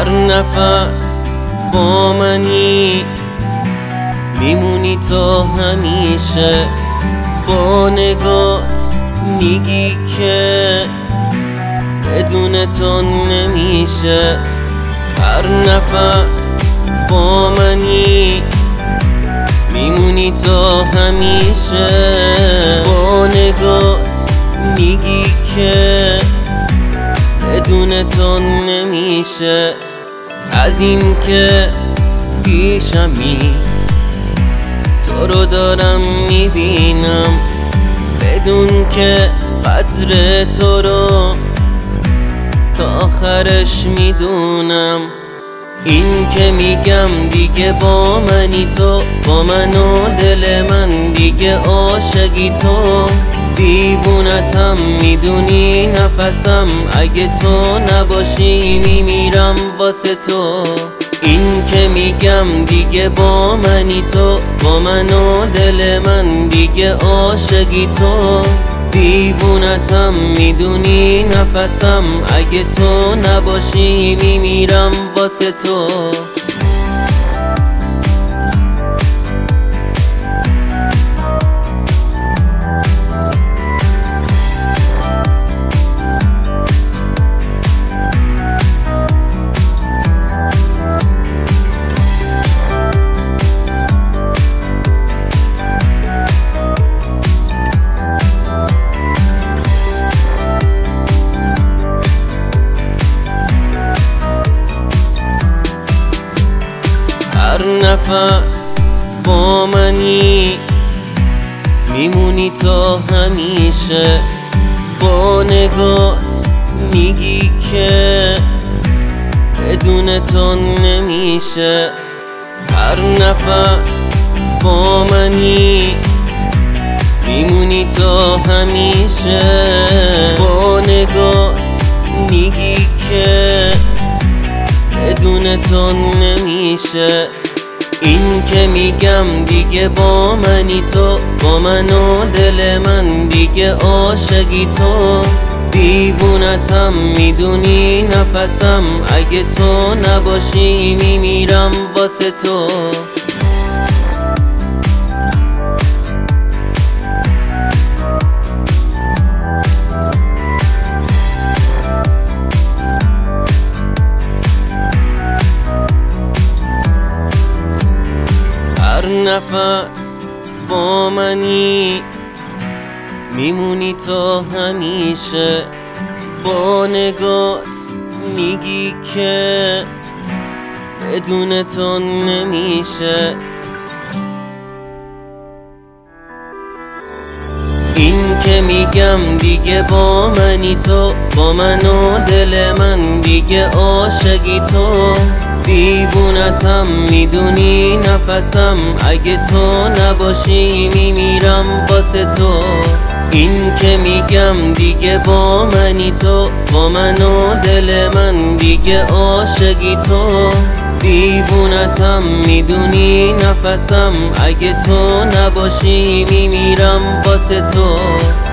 هر نفس با منی، میمونی تا همیشه. با نگات میگی که بدون تو نمیشه. هر نفس با منی، میمونی تا همیشه. با نگات میگی که بدون تو نمیشه. از این که پیشمی تو رو دارم میبینم، بدون که قدر تو رو تا آخرش میدونم. این که میگم دیگه با منی، تو با من و دل من دیگه عاشقی تو. دیوونتم میدونی نفسم، اگه تو نباشی میمیرم واسه تو. این که میگم دیگه با منی، تو با من و دل من دیگه عاشقی تو. دیوونتم میدونی نفسم، اگه تو نباشی میمیرم واسه تو. هر نفس با منی، میمونی تا همیشه. با نگات میگی که بدون تو نمیشه. هر نفس با منی، میمونی تا همیشه. با نگات میگی که بدون تو نمیشه. این که میگم دیگه با منی، تو با من و دل من دیگه عاشقی تو. دیوونتم میدونی نفسم، اگه تو نباشی میمیرم واسه تو. نفس با منی، میمونی تا همیشه. با نگات میگی که بدون تو نمیشه. این که میگم دیگه با منی، تو با من و دل من دیگه عاشقی تو. دیوونتم میدونی نفسم، اگه تو نباشی میمیرم واسه تو. این که میگم دیگه با منی، تو با من و دل من دیگه عاشقی تو. دیوونتم میدونی نفسم، اگه تو نباشی میمیرم واسه تو.